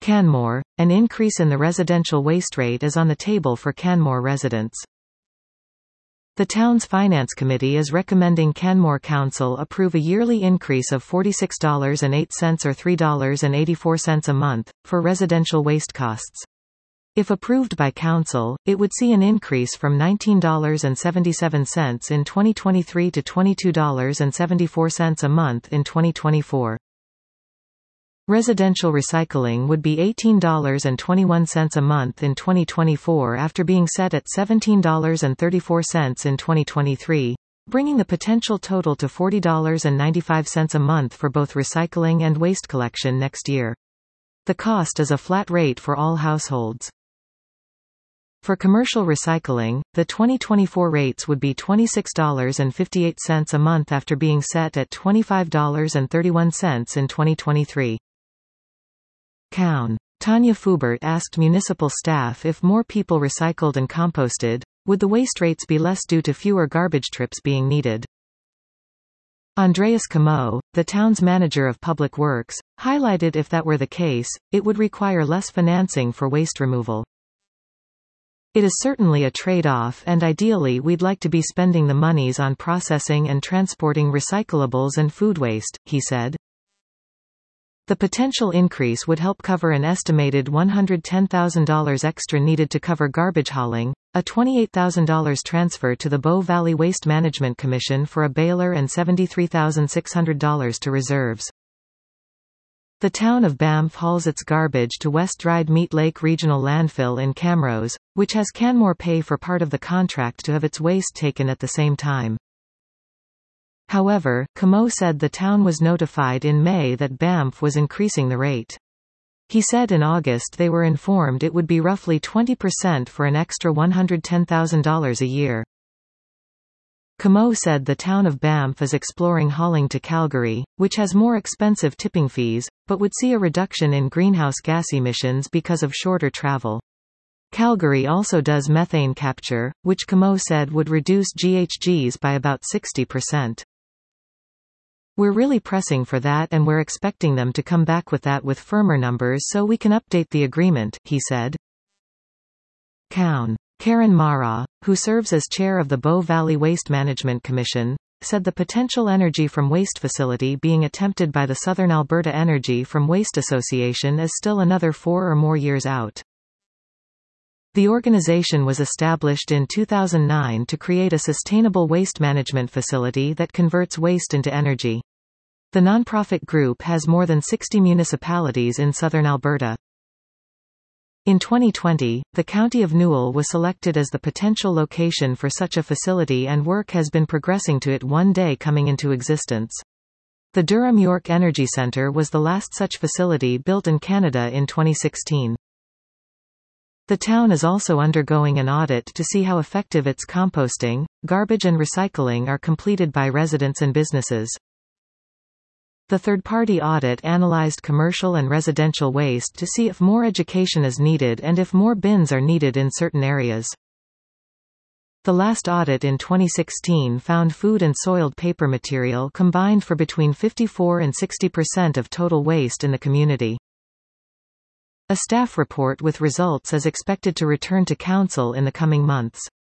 Canmore, an increase in the residential waste rate is on the table for Canmore residents. The town's finance committee is recommending Canmore Council approve a yearly increase of $46.08 or $3.84 a month, for residential waste costs. If approved by Council, it would see an increase from $19.77 in 2023 to $22.74 a month in 2024. Residential recycling would be $18.21 a month in 2024 after being set at $17.34 in 2023, bringing the potential total to $40.95 a month for both recycling and waste collection next year. The cost is a flat rate for all households. For commercial recycling, the 2024 rates would be $26.58 a month after being set at $25.31 in 2023. Tanya Fubert asked municipal staff if more people recycled and composted, would the waste rates be less due to fewer garbage trips being needed? Andreas Camo, the town's manager of public works, highlighted if that were the case, it would require less financing for waste removal. It is certainly a trade-off, and ideally we'd like to be spending the monies on processing and transporting recyclables and food waste, he said. The potential increase would help cover an estimated $110,000 extra needed to cover garbage hauling, a $28,000 transfer to the Bow Valley Waste Management Commission for a baler and $73,600 to reserves. The town of Banff hauls its garbage to West Dried Meat Lake Regional Landfill in Camrose, which has Canmore pay for part of the contract to have its waste taken at the same time. However, Camo said the town was notified in May that Banff was increasing the rate. He said in August they were informed it would be roughly 20% for an extra $110,000 a year. Camo said the town of Banff is exploring hauling to Calgary, which has more expensive tipping fees, but would see a reduction in greenhouse gas emissions because of shorter travel. Calgary also does methane capture, which Camo said would reduce GHGs by about 60%. We're really pressing for that, and we're expecting them to come back with that with firmer numbers so we can update the agreement, he said. Karen Mara, who serves as chair of the Bow Valley Waste Management Commission, said the potential energy from waste facility being attempted by the Southern Alberta Energy from Waste Association is still another 4 or more years out. The organization was established in 2009 to create a sustainable waste management facility that converts waste into energy. The nonprofit group has more than 60 municipalities in southern Alberta. In 2020, the County of Newell was selected as the potential location for such a facility, and work has been progressing to it one day coming into existence. The Durham York Energy Centre was the last such facility built in Canada in 2016. The town is also undergoing an audit to see how effective its composting, garbage and recycling are completed by residents and businesses. The third-party audit analyzed commercial and residential waste to see if more education is needed and if more bins are needed in certain areas. The last audit in 2016 found food and soiled paper material combined for between 54 and 60% of total waste in the community. A staff report with results is expected to return to Council in the coming months.